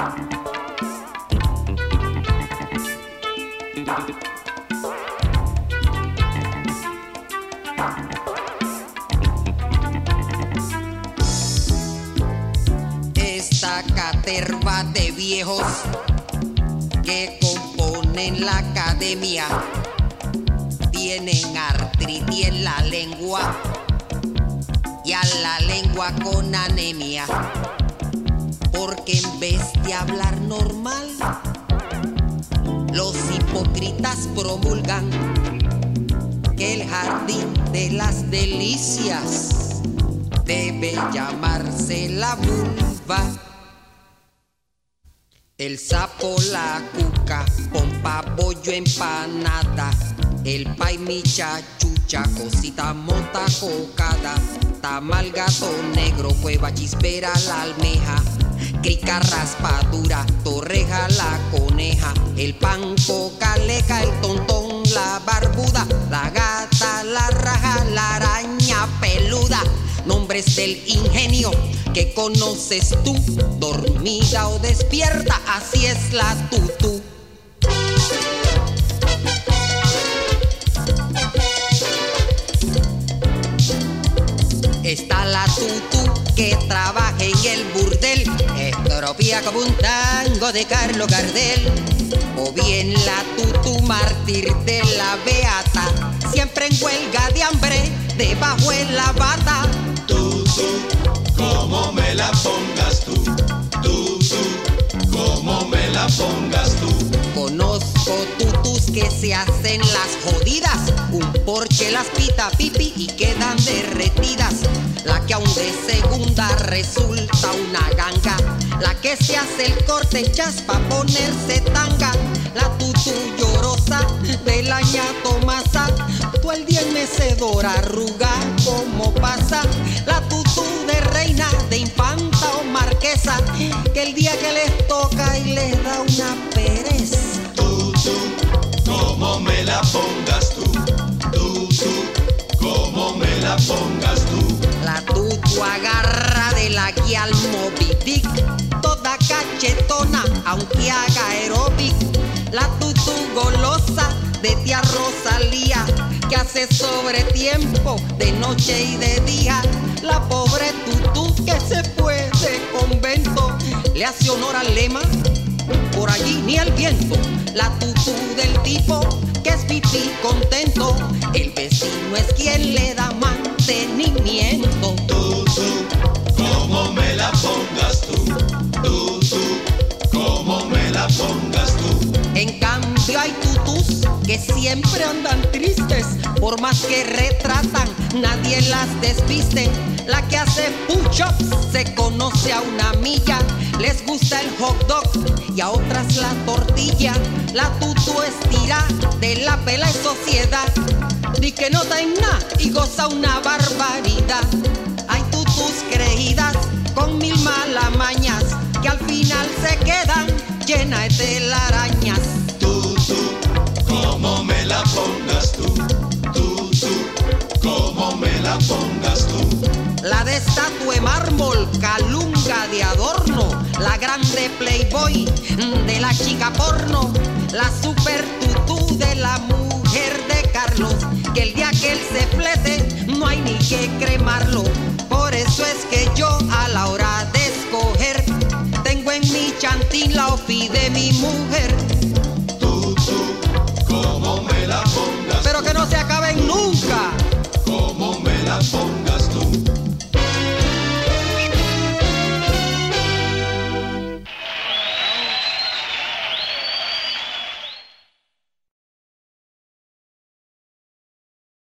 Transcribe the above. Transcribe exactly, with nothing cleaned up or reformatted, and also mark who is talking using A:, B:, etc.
A: Esta caterva de viejos que componen la academia tienen artritis en la lengua y a la lengua con anemia, porque en vez de hablar normal, los hipócritas promulgan que el jardín de las delicias debe llamarse la vulva. El sapo, la cuca, pompa, bollo, empanada, el pay, micha, chucha, cosita, mota, cocada, tamal, gato negro, cueva, chispera, la almeja, crica, raspadura, torreja, la coneja, el pan, coca, leca, el tontón, la barbuda, la gata, la raja, la araña peluda. Nombres del ingenio que conoces tú, dormida o despierta, así es la tutú. Está la tutú que trabaja en el burdel, estropía como un tango de Carlos Gardel. O bien la tutú mártir de la beata, siempre en huelga de hambre, debajo en la bata.
B: Tú, tú, como me la pongas tú, tú, tú, como me la pongas tú.
A: Conozco tutús que se hacen las jodidas, un porche las pita pipi y quedan derretidas. La que aún de segunda resulta una ganga, la que se hace el corte chas pa' ponerse tanga. La tutú llorosa de la ñato masa, tú el día en mecedora arruga como pasa. La tutú de reina, de infanta o marquesa, que el día que les toca y les da una pereza.
B: Tú, tú, como me la pongas tú, tú, tú, como me la pongas tú.
A: La tutú agarra de la guía al Moby Dick, toda cachetona aunque haga aeróbic. La tutú golosa de tía Rosalía, que hace sobre tiempo de noche y de día. La pobre tutú que se fue de convento, le hace honor al lema, por allí ni el viento. La tutú del tipo que es pipí contento, el vecino es quien le da mantenimiento.
B: Tú, tú, como me la pongas tú, tú, tú, como me la pongas tú.
A: En cambio hay tutús que siempre andan tristes, por más que retratan, nadie las desviste. La que hace push-ups se conoce a una milla, les gusta el hot dog y a otras la tortilla. La tutú estira de la pela en sociedad, di que no da en nada y goza una barbaridad. Hay tutús creídas con mil malamañas, que al final se quedan llenas de telarañas.
B: Tú, tú, como me la pongas tú, tú, tú, como me la pongas tú.
A: La de estatua de mármol, calunga de adorno, la grande playboy de la chica porno, la super tutú de la mujer de Carlos, que el día que él se flete no hay ni que cremarlo. Por eso es que yo